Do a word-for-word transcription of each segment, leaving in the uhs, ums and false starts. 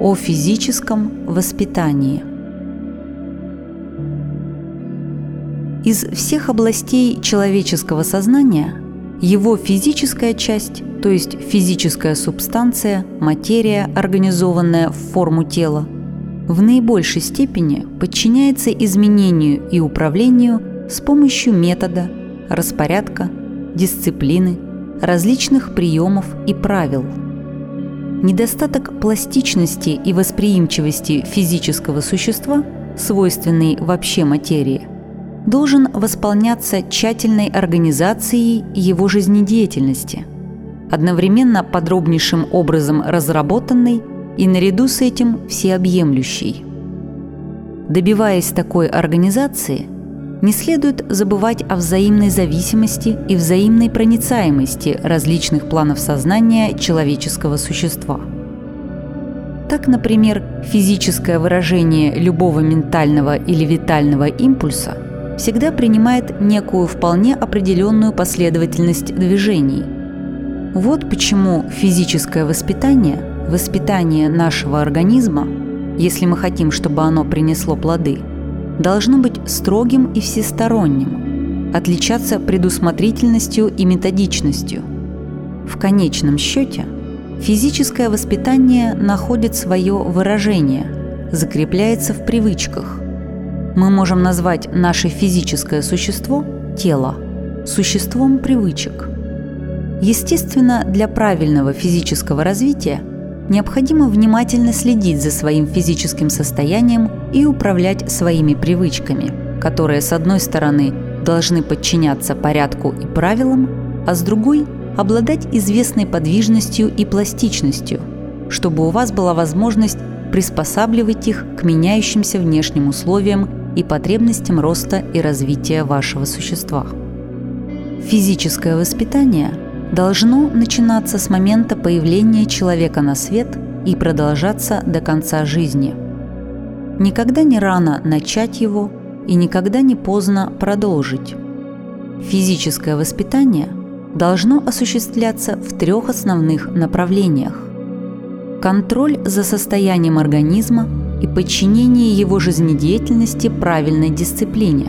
О физическом воспитании. Из всех областей человеческого сознания его физическая часть, то есть физическая субстанция, материя, организованная в форму тела, в наибольшей степени подчиняется изменению и управлению с помощью метода, распорядка, дисциплины, различных приемов и правил. Недостаток пластичности и восприимчивости физического существа, свойственный вообще материи, должен восполняться тщательной организацией его жизнедеятельности, одновременно подробнейшим образом разработанной и наряду с этим всеобъемлющей. Добиваясь такой организации, не следует забывать о взаимной зависимости и взаимной проницаемости различных планов сознания человеческого существа. Так, например, физическое выражение любого ментального или витального импульса всегда принимает некую вполне определенную последовательность движений. Вот почему физическое воспитание, воспитание нашего организма, если мы хотим, чтобы оно принесло плоды, должно быть строгим и всесторонним, отличаться предусмотрительностью и методичностью. В конечном счете, физическое воспитание находит свое выражение, закрепляется в привычках. Мы можем назвать наше физическое существо, тело, существом привычек. Естественно, для правильного физического развития необходимо внимательно следить за своим физическим состоянием и управлять своими привычками, которые, с одной стороны, должны подчиняться порядку и правилам, а с другой – обладать известной подвижностью и пластичностью, чтобы у вас была возможность приспосабливать их к меняющимся внешним условиям и потребностям роста и развития вашего существа. Физическое воспитание должно начинаться с момента появления человека на свет и продолжаться до конца жизни. Никогда не рано начать его и никогда не поздно продолжить. Физическое воспитание должно осуществляться в трех основных направлениях: контроль за состоянием организма и подчинение его жизнедеятельности правильной дисциплине,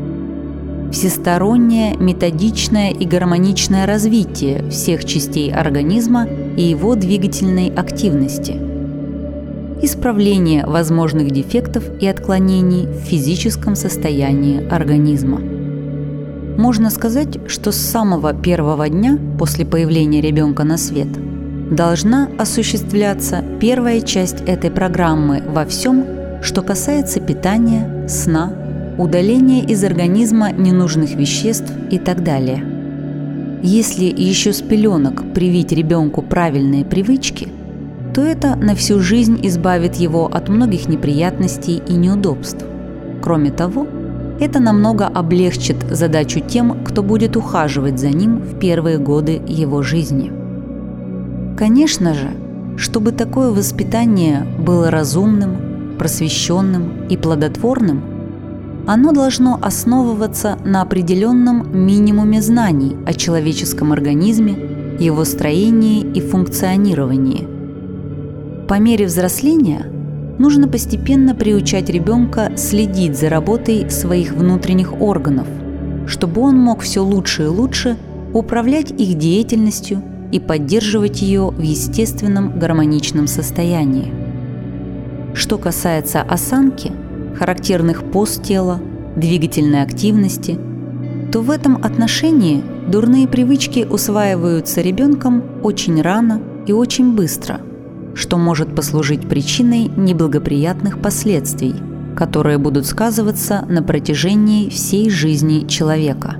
всестороннее, методичное и гармоничное развитие всех частей организма и его двигательной активности, исправление возможных дефектов и отклонений в физическом состоянии организма. Можно сказать, что с самого первого дня после появления ребенка на свет должна осуществляться первая часть этой программы во всем, что касается питания, сна, удаление из организма ненужных веществ и так далее. Если еще с пеленок привить ребенку правильные привычки, то это на всю жизнь избавит его от многих неприятностей и неудобств. Кроме того, это намного облегчит задачу тем, кто будет ухаживать за ним в первые годы его жизни. Конечно же, чтобы такое воспитание было разумным, просвещенным и плодотворным, оно должно основываться на определенном минимуме знаний о человеческом организме, его строении и функционировании. По мере взросления нужно постепенно приучать ребенка следить за работой своих внутренних органов, чтобы он мог все лучше и лучше управлять их деятельностью и поддерживать ее в естественном гармоничном состоянии. Что касается осанки, характерных поз тела, двигательной активности, то в этом отношении дурные привычки усваиваются ребенком очень рано и очень быстро, что может послужить причиной неблагоприятных последствий, которые будут сказываться на протяжении всей жизни человека.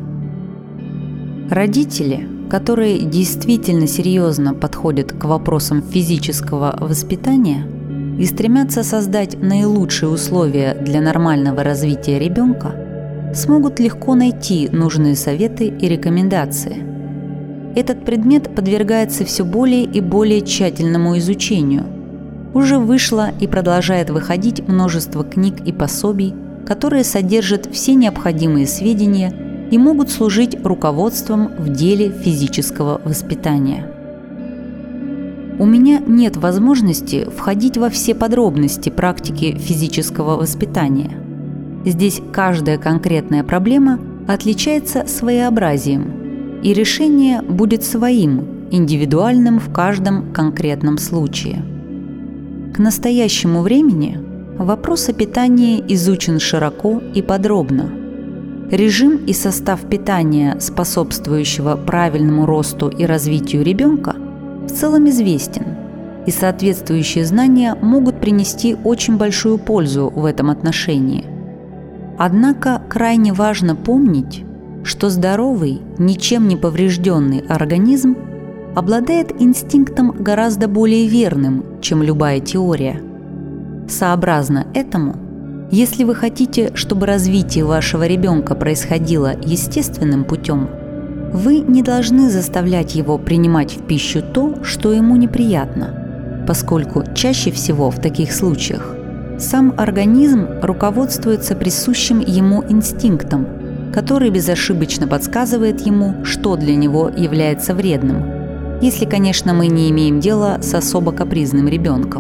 Родители, которые действительно серьезно подходят к вопросам физического воспитания и стремятся создать наилучшие условия для нормального развития ребенка, смогут легко найти нужные советы и рекомендации. Этот предмет подвергается все более и более тщательному изучению. Уже вышло и продолжает выходить множество книг и пособий, которые содержат все необходимые сведения и могут служить руководством в деле физического воспитания. У меня нет возможности входить во все подробности практики физического воспитания. Здесь каждая конкретная проблема отличается своеобразием, и решение будет своим, индивидуальным в каждом конкретном случае. К настоящему времени вопрос о питании изучен широко и подробно. Режим и состав питания, способствующего правильному росту и развитию ребенка, в целом известен, и соответствующие знания могут принести очень большую пользу в этом отношении. Однако крайне важно помнить, что здоровый, ничем не поврежденный организм обладает инстинктом гораздо более верным, чем любая теория. Сообразно этому, если вы хотите, чтобы развитие вашего ребенка происходило естественным путем, вы не должны заставлять его принимать в пищу то, что ему неприятно, поскольку чаще всего в таких случаях сам организм руководствуется присущим ему инстинктом, который безошибочно подсказывает ему, что для него является вредным, если, конечно, мы не имеем дела с особо капризным ребенком.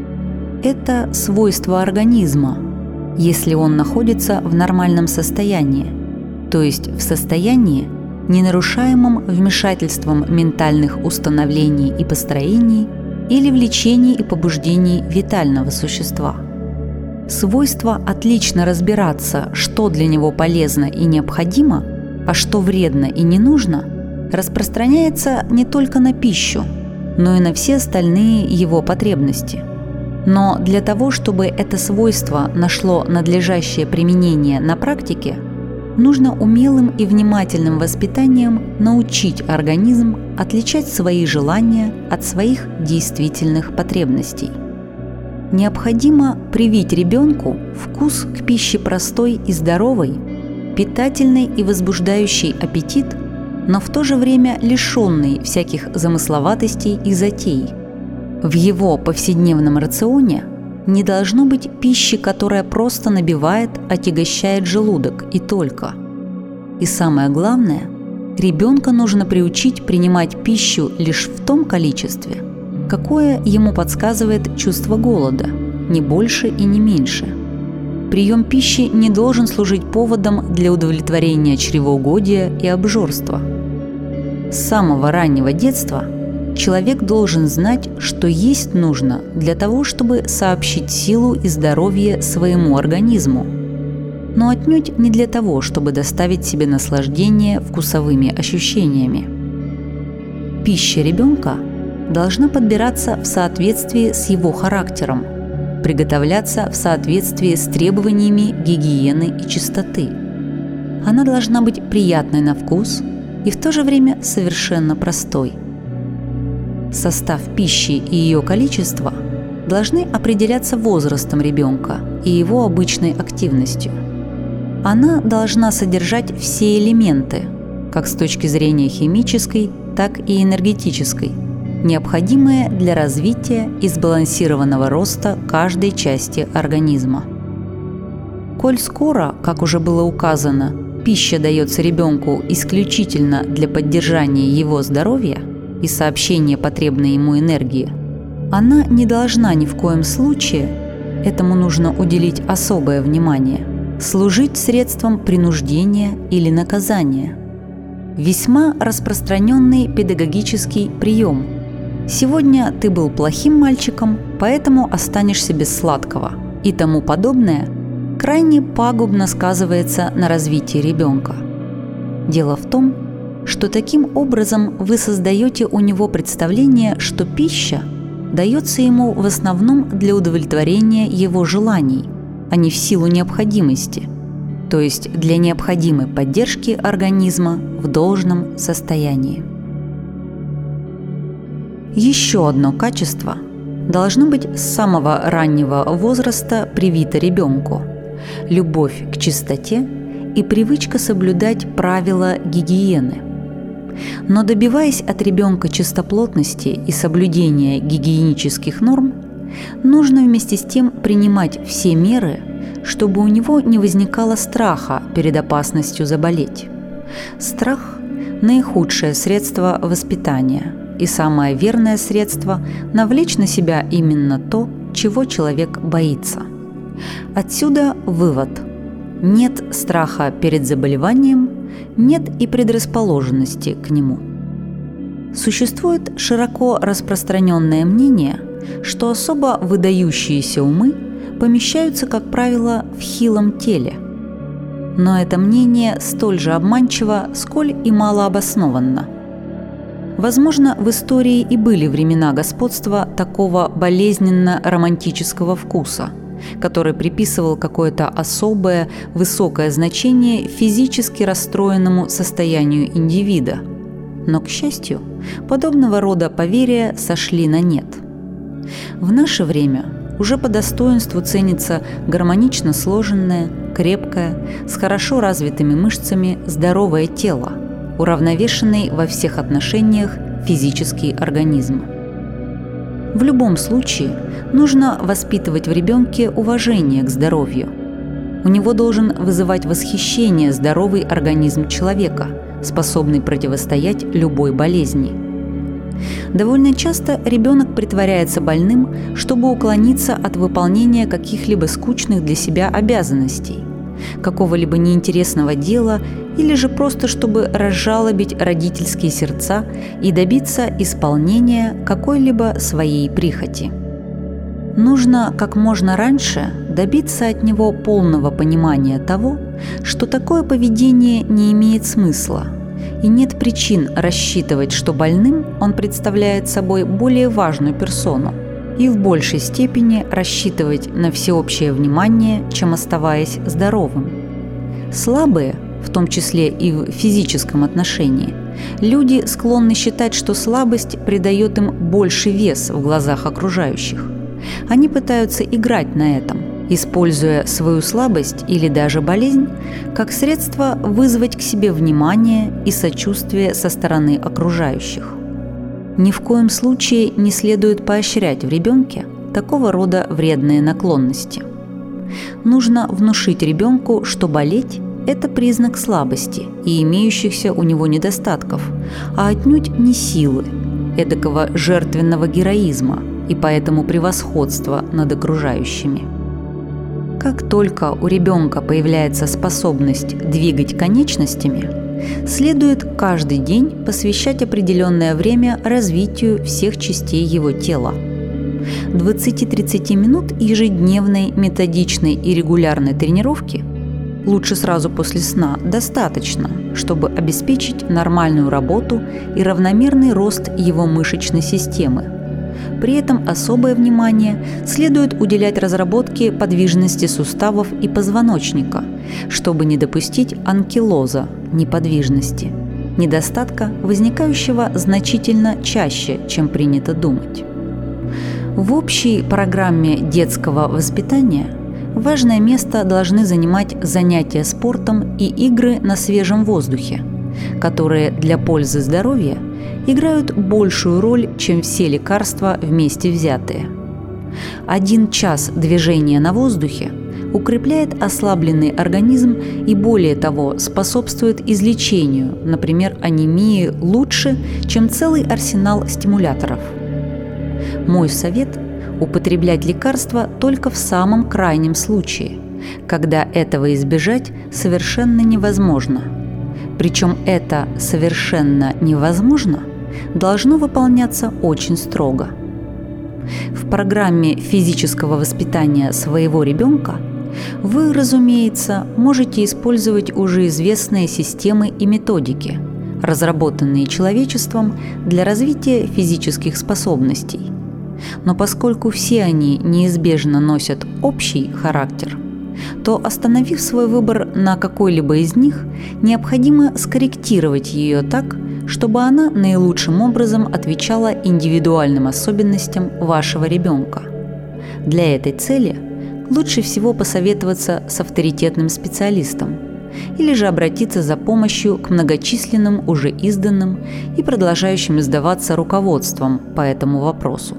Это свойство организма, если он находится в нормальном состоянии, то есть в состоянии, не нарушаемым вмешательством ментальных установлений и построений или влечений и побуждений витального существа. Свойство отлично разбираться, что для него полезно и необходимо, а что вредно и не нужно, распространяется не только на пищу, но и на все остальные его потребности. Но для того, чтобы это свойство нашло надлежащее применение на практике, нужно умелым и внимательным воспитанием научить организм отличать свои желания от своих действительных потребностей. Необходимо привить ребенку вкус к пище простой и здоровой, питательной и возбуждающей аппетит, но в то же время лишенной всяких замысловатостей и затей. В его повседневном рационе не должно быть пищи, которая просто набивает, отягощает желудок и только. И самое главное, ребенка нужно приучить принимать пищу лишь в том количестве, какое ему подсказывает чувство голода, не больше и не меньше. Прием пищи не должен служить поводом для удовлетворения чревоугодия и обжорства. С самого раннего детства человек должен знать, что есть нужно для того, чтобы сообщить силу и здоровье своему организму, но отнюдь не для того, чтобы доставить себе наслаждение вкусовыми ощущениями. Пища ребенка должна подбираться в соответствии с его характером, приготовляться в соответствии с требованиями гигиены и чистоты. Она должна быть приятной на вкус и в то же время совершенно простой. Состав пищи и ее количество должны определяться возрастом ребенка и его обычной активностью. Она должна содержать все элементы, как с точки зрения химической, так и энергетической, необходимые для развития и сбалансированного роста каждой части организма. Коль скоро, как уже было указано, пища дается ребенку исключительно для поддержания его здоровья и сообщения потребной ему энергии, она не должна ни в коем случае, этому нужно уделить особое внимание, служить средством принуждения или наказания. Весьма распространенный педагогический прием. Сегодня ты был плохим мальчиком, поэтому останешься без сладкого и тому подобное крайне пагубно сказывается на развитии ребенка. Дело в том, что таким образом вы создаете у него представление, что пища дается ему в основном для удовлетворения его желаний, а не в силу необходимости, то есть для необходимой поддержки организма в должном состоянии. Еще одно качество должно быть с самого раннего возраста привито ребенку – любовь к чистоте и привычка соблюдать правила гигиены. Но добиваясь от ребенка чистоплотности и соблюдения гигиенических норм, нужно вместе с тем принимать все меры, чтобы у него не возникало страха перед опасностью заболеть. Страх – наихудшее средство воспитания, и самое верное средство – навлечь на себя именно то, чего человек боится. Отсюда вывод. Нет страха перед заболеванием, нет и предрасположенности к нему. Существует широко распространенное мнение, что особо выдающиеся умы помещаются, как правило, в хилом теле. Но это мнение столь же обманчиво, сколь и малообоснованно. Возможно, в истории и были времена господства такого болезненно-романтического вкуса, который приписывал какое-то особое, высокое значение физически расстроенному состоянию индивида. Но, к счастью, подобного рода поверья сошли на нет. В наше время уже по достоинству ценится гармонично сложенное, крепкое, с хорошо развитыми мышцами здоровое тело, уравновешенный во всех отношениях физический организм. В любом случае нужно воспитывать в ребенке уважение к здоровью. У него должен вызывать восхищение здоровый организм человека, способный противостоять любой болезни. Довольно часто ребенок притворяется больным, чтобы уклониться от выполнения каких-либо скучных для себя обязанностей, какого-либо неинтересного дела или же просто чтобы разжалобить родительские сердца и добиться исполнения какой-либо своей прихоти. Нужно как можно раньше добиться от него полного понимания того, что такое поведение не имеет смысла, и нет причин рассчитывать, что больным он представляет собой более важную персону, и в большей степени рассчитывать на всеобщее внимание, чем оставаясь здоровым. Слабые, в том числе и в физическом отношении, люди склонны считать, что слабость придает им больший вес в глазах окружающих. Они пытаются играть на этом, используя свою слабость или даже болезнь как средство вызвать к себе внимание и сочувствие со стороны окружающих. Ни в коем случае не следует поощрять в ребенке такого рода вредные наклонности. Нужно внушить ребенку, что болеть – это признак слабости и имеющихся у него недостатков, а отнюдь не силы, эдакого жертвенного героизма и поэтому превосходства над окружающими. Как только у ребенка появляется способность двигать конечностями, следует каждый день посвящать определенное время развитию всех частей его тела. двадцать-тридцать минут ежедневной методичной и регулярной тренировки, лучше сразу после сна, достаточно, чтобы обеспечить нормальную работу и равномерный рост его мышечной системы. При этом особое внимание следует уделять разработке подвижности суставов и позвоночника, чтобы не допустить анкилоза, неподвижности, недостатка, возникающего значительно чаще, чем принято думать. В общей программе детского воспитания важное место должны занимать занятия спортом и игры на свежем воздухе, которые для пользы здоровья играют большую роль, чем все лекарства вместе взятые. Один час движения на воздухе укрепляет ослабленный организм и, более того, способствует излечению, например, анемии, лучше, чем целый арсенал стимуляторов. Мой совет – употреблять лекарства только в самом крайнем случае, когда этого избежать совершенно невозможно. Причем это «совершенно невозможно» должно выполняться очень строго. В программе физического воспитания своего ребенка вы, разумеется, можете использовать уже известные системы и методики, разработанные человечеством для развития физических способностей. Но поскольку все они неизбежно носят общий характер, то, остановив свой выбор на какой-либо из них, необходимо скорректировать ее так, чтобы она наилучшим образом отвечала индивидуальным особенностям вашего ребенка. Для этой цели лучше всего посоветоваться с авторитетным специалистом или же обратиться за помощью к многочисленным уже изданным и продолжающим издаваться руководствам по этому вопросу.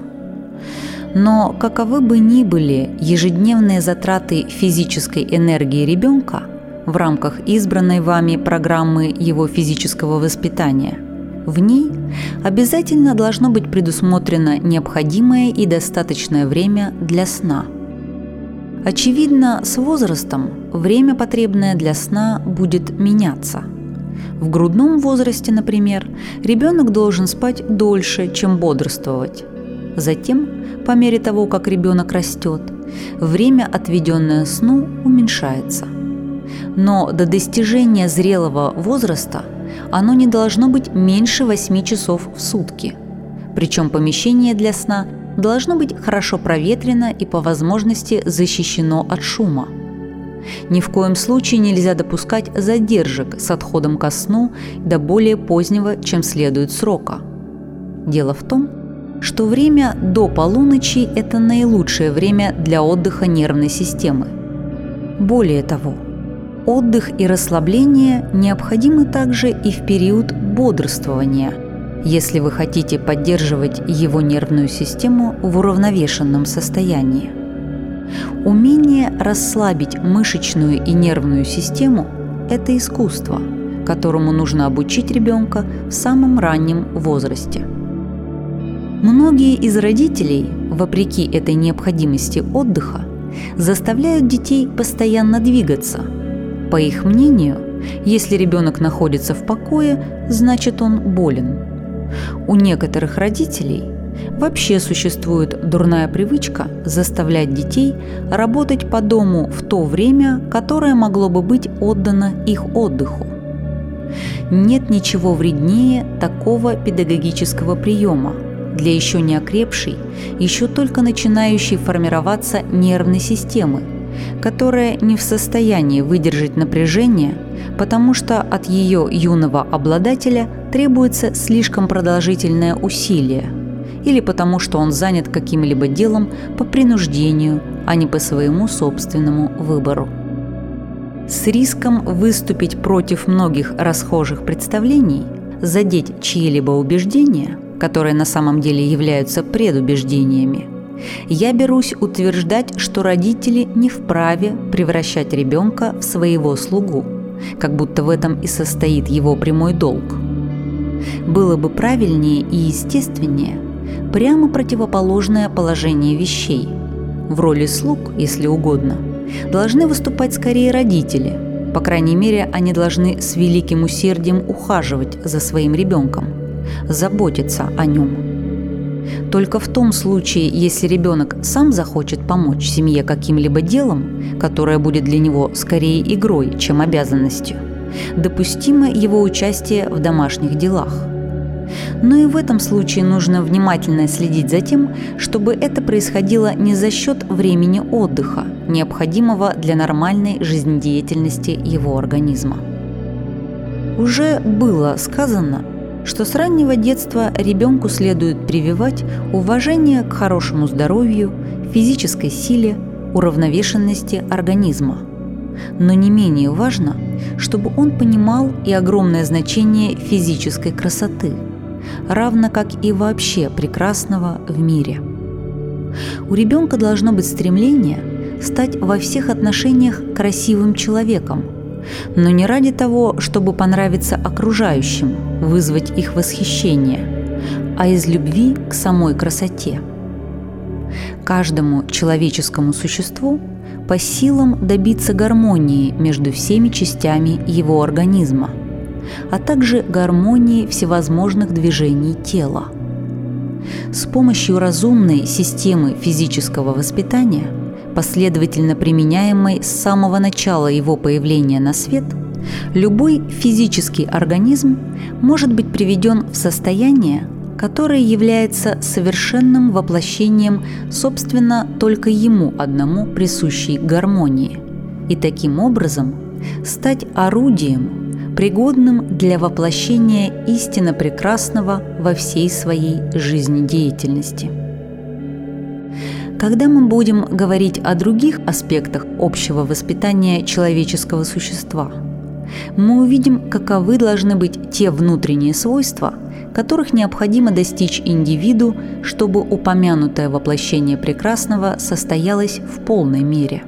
Но каковы бы ни были ежедневные затраты физической энергии ребенка в рамках избранной вами программы его физического воспитания, В ней обязательно должно быть предусмотрено необходимое и достаточное время для сна. Очевидно, с возрастом время, потребное для сна, будет меняться. В грудном возрасте, например, ребенок должен спать дольше, чем бодрствовать. Затем, по мере того, как ребенок растет, время, отведенное сну, уменьшается. Но до достижения зрелого возраста оно не должно быть меньше восьми часов в сутки. Причем помещение для сна должно быть хорошо проветрено и по возможности защищено от шума. Ни в коем случае нельзя допускать задержек с отходом ко сну до более позднего, чем следует срока. Дело в том, что время до полуночи – это наилучшее время для отдыха нервной системы. Более того, отдых и расслабление необходимы также и в период бодрствования, если вы хотите поддерживать его нервную систему в уравновешенном состоянии. Умение расслабить мышечную и нервную систему – это искусство, которому нужно обучить ребенка в самом раннем возрасте. Многие из родителей, вопреки этой необходимости отдыха, заставляют детей постоянно двигаться. По их мнению, если ребенок находится в покое, значит он болен. У некоторых родителей вообще существует дурная привычка заставлять детей работать по дому в то время, которое могло бы быть отдано их отдыху. Нет ничего вреднее такого педагогического приема для еще не окрепшей, еще только начинающей формироваться нервной системы, которая не в состоянии выдержать напряжение, потому что от ее юного обладателя требуется слишком продолжительное усилие, или потому что он занят каким-либо делом по принуждению, а не по своему собственному выбору. С риском выступить против многих расхожих представлений, задеть чьи-либо убеждения, которые на самом деле являются предубеждениями, я берусь утверждать, что родители не вправе превращать ребенка в своего слугу, как будто в этом и состоит его прямой долг. Было бы правильнее и естественнее прямо противоположное положение вещей. В роли слуг, если угодно, должны выступать скорее родители. По крайней мере, они должны с великим усердием ухаживать за своим ребенком, заботиться о нем. Только в том случае, если ребенок сам захочет помочь семье каким-либо делом, которое будет для него скорее игрой, чем обязанностью, допустимо его участие в домашних делах. Но и в этом случае нужно внимательно следить за тем, чтобы это происходило не за счет времени отдыха, необходимого для нормальной жизнедеятельности его организма. Уже было сказано, что с раннего детства ребенку следует прививать уважение к хорошему здоровью, физической силе, уравновешенности организма. Но не менее важно, чтобы он понимал и огромное значение физической красоты, равно как и вообще прекрасного в мире. У ребенка должно быть стремление стать во всех отношениях красивым человеком, но не ради того, чтобы понравиться окружающим, вызвать их восхищение, а из любви к самой красоте. Каждому человеческому существу по силам добиться гармонии между всеми частями его организма, а также гармонии всевозможных движений тела. С помощью разумной системы физического воспитания, последовательно применяемой с самого начала его появления на свет, любой физический организм может быть приведен в состояние, которое является совершенным воплощением, собственно, только ему одному присущей гармонии, и таким образом стать орудием, пригодным для воплощения истинно прекрасного во всей своей жизнедеятельности. Когда мы будем говорить о других аспектах общего воспитания человеческого существа, мы увидим, каковы должны быть те внутренние свойства, которых необходимо достичь индивиду, чтобы упомянутое воплощение прекрасного состоялось в полной мере.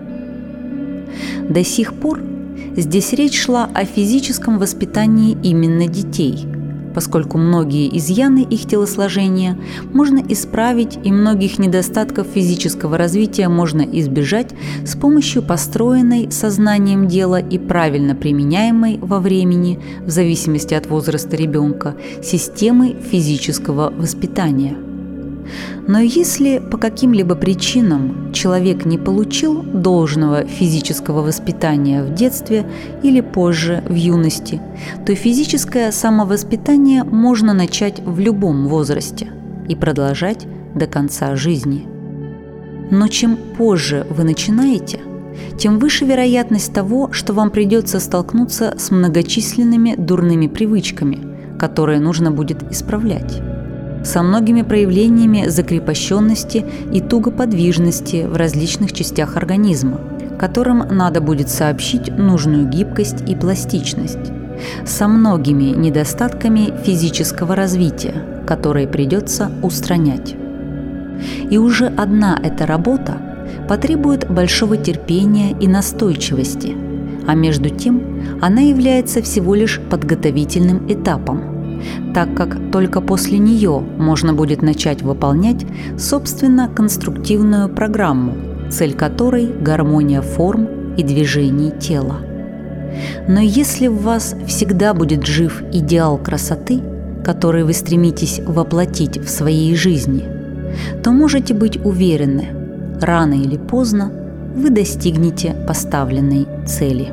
До сих пор здесь речь шла о физическом воспитании именно детей, поскольку многие изъяны их телосложения можно исправить и многих недостатков физического развития можно избежать с помощью построенной сознанием дела и правильно применяемой во времени, в зависимости от возраста ребенка, системы физического воспитания. Но если по каким-либо причинам человек не получил должного физического воспитания в детстве или позже, в юности, то физическое самовоспитание можно начать в любом возрасте и продолжать до конца жизни. Но чем позже вы начинаете, тем выше вероятность того, что вам придется столкнуться с многочисленными дурными привычками, которые нужно будет исправлять, со многими проявлениями закрепощенности и тугоподвижности в различных частях организма, которым надо будет сообщить нужную гибкость и пластичность, со многими недостатками физического развития, которые придется устранять. И уже одна эта работа потребует большого терпения и настойчивости, а между тем она является всего лишь подготовительным этапом, так как только после нее можно будет начать выполнять, собственно, конструктивную программу, цель которой – гармония форм и движений тела. Но если в вас всегда будет жив идеал красоты, который вы стремитесь воплотить в своей жизни, то можете быть уверены, рано или поздно вы достигнете поставленной цели.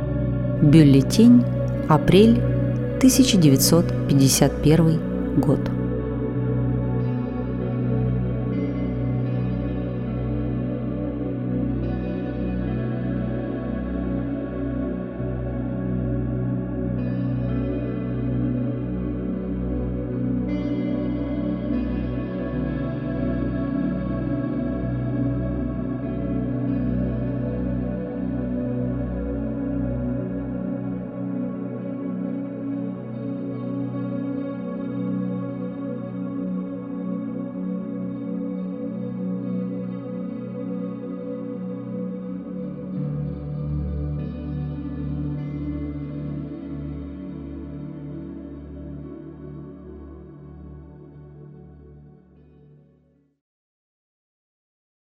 Бюллетень, апрель тысяча девятьсот пятьдесят первый год.